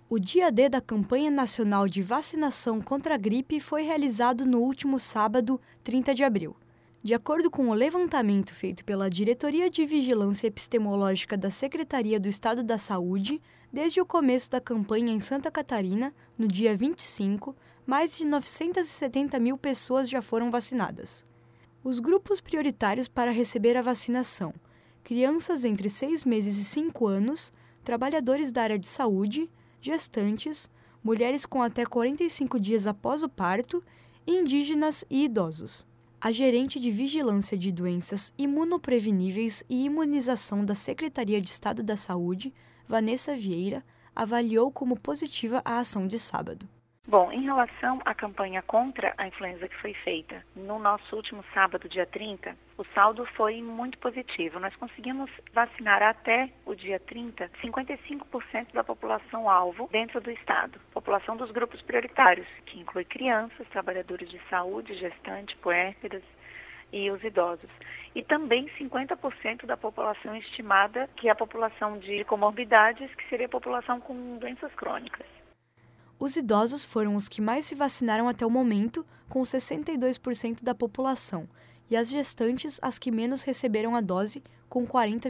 O dia D da Campanha Nacional de Vacinação contra a Gripe foi realizado no último sábado, 30 de abril. De acordo com o levantamento feito pela Diretoria de Vigilância Epistemológica da Secretaria do Estado da Saúde, desde o começo da campanha em Santa Catarina, no dia 25, mais de 970 mil pessoas já foram vacinadas. Os grupos prioritários para receber a vacinação: crianças entre 6 meses e 5 anos, trabalhadores da área de saúde, gestantes, mulheres com até 45 dias após o parto, indígenas e idosos. A gerente de Vigilância de Doenças Imunopreveníveis e Imunização da Secretaria de Estado da Saúde, Vanessa Vieira, avaliou como positiva a ação de sábado. Bom, em relação à campanha contra a influenza que foi feita no nosso último sábado, dia 30, o saldo foi muito positivo. Nós conseguimos vacinar até o dia 30 55% da população-alvo dentro do estado. População dos grupos prioritários, que inclui crianças, trabalhadores de saúde, gestantes, puérperas e os idosos. E também 50% da população estimada, que é a população de comorbidades, que seria a população com doenças crônicas. Os idosos foram os que mais se vacinaram até o momento, com 62% da população, e as gestantes as que menos receberam a dose, com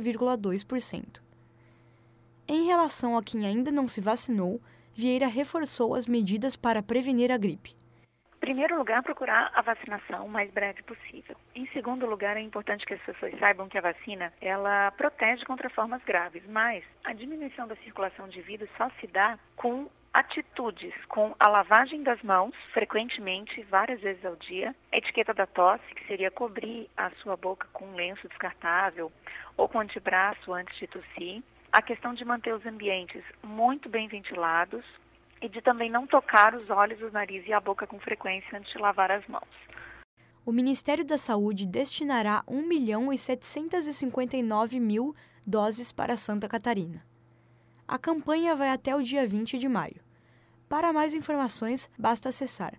40,2%. Em relação a quem ainda não se vacinou, Vieira reforçou as medidas para prevenir a gripe. Em primeiro lugar, procurar a vacinação o mais breve possível. Em segundo lugar, é importante que as pessoas saibam que a vacina, ela protege contra formas graves, mas a diminuição da circulação de vírus só se dá com atitudes, com a lavagem das mãos, frequentemente, várias vezes ao dia, a etiqueta da tosse, que seria cobrir a sua boca com um lenço descartável ou com antebraço antes de tossir, a questão de manter os ambientes muito bem ventilados e de também não tocar os olhos, o nariz e a boca com frequência antes de lavar as mãos. O Ministério da Saúde destinará 1.759.000 doses para Santa Catarina. A campanha vai até o dia 20 de maio. Para mais informações, basta acessar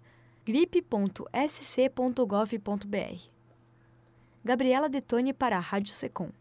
gripe.sc.gov.br. Gabriela Detoni para a Rádio Secom.